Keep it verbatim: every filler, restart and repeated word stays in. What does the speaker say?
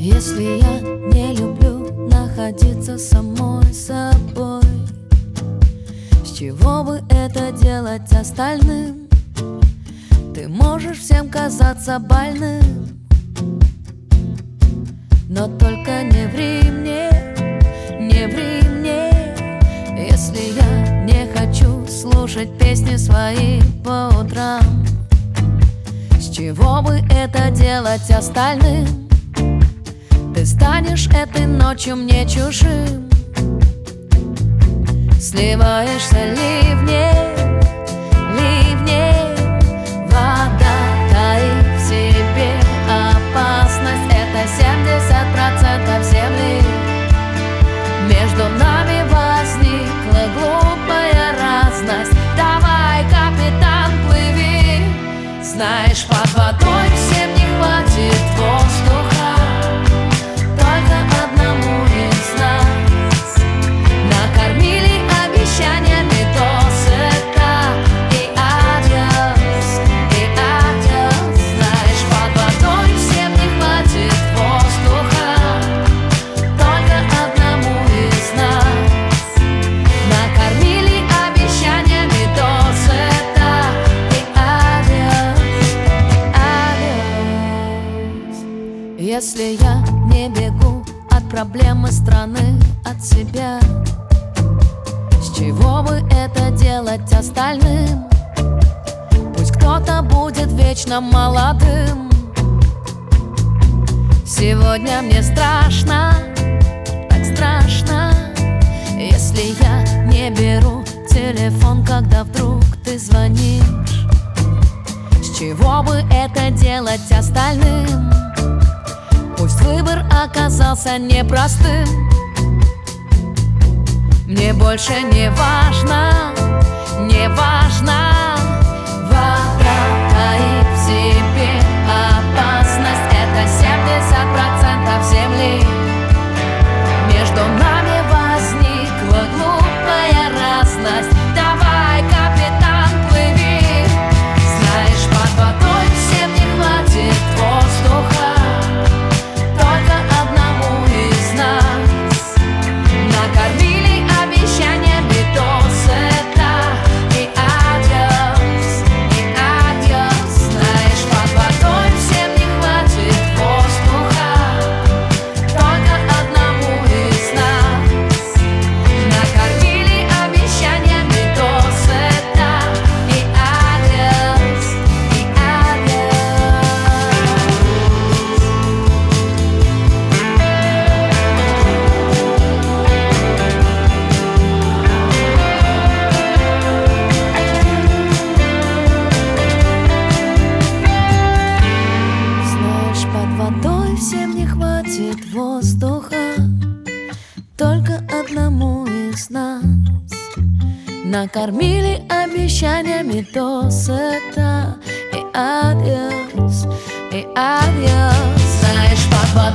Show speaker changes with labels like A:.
A: Если я не люблю находиться самой собой, с чего бы это делать остальным? Ты можешь всем казаться больным, но только не ври мне, не ври мне. Если я не хочу слушать песни свои по утрам, с чего бы это делать остальным? Ты станешь этой ночью мне чужим, сливаешься ливней, ливней. Вода таит в себе опасность, это семьдесят процентов земли. Между нами возникла глупая разность. Давай, капитан, плыви. Знаешь, под водой всем не хватит воздуха, только одному из нас. Накормили обещаниями досыта. И адьос, и адьос. Знаешь, под водой всем не хватит воздуха, только одному из нас. Накормили обещаниями досыта. И адьос, адьос. Если я не бегу от проблемы страны, от себя, с чего бы это делать остальным? Пусть кто-то будет вечно молодым. Сегодня мне страшно, так страшно, если я не беру телефон, когда вдруг ты звонишь. С чего бы это делать остальным? Пусть выбор оказался непростым. Мне больше не важно, не важно. Вода таит в себе опасность, это семьдесят процентов земли. Между нами возникла глупая разность. Давай, капитан, плыви. Знаешь, под водой всем не хватит воздуха, только одному из нас. Накормили обещаниями досыта. И адьос, и адьос. Знаешь, под водой всем не хватит воздуха, только одному из нас. Накормили обещаниями досыта. И адьос, и адьос. Знаешь, под водой всем не хватит воздуха, только одному из нас. Накормили обещаниями досыта. И адьос, и адьос. Знаешь, под водой